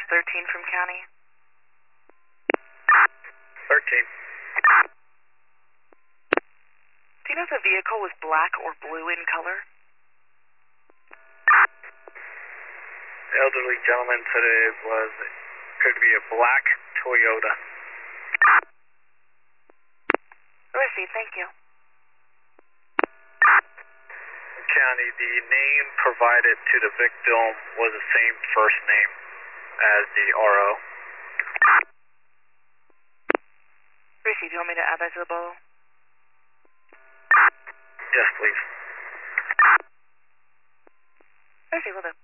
13 from county. 13. Do you know if the vehicle was black or blue in color? The elderly gentleman said it could be a black Toyota. Receive, thank you. County, the name provided to the victim was the same first name as the RO. Receive, do you want me to add that to the bolo? Yes, please. Receive, will do.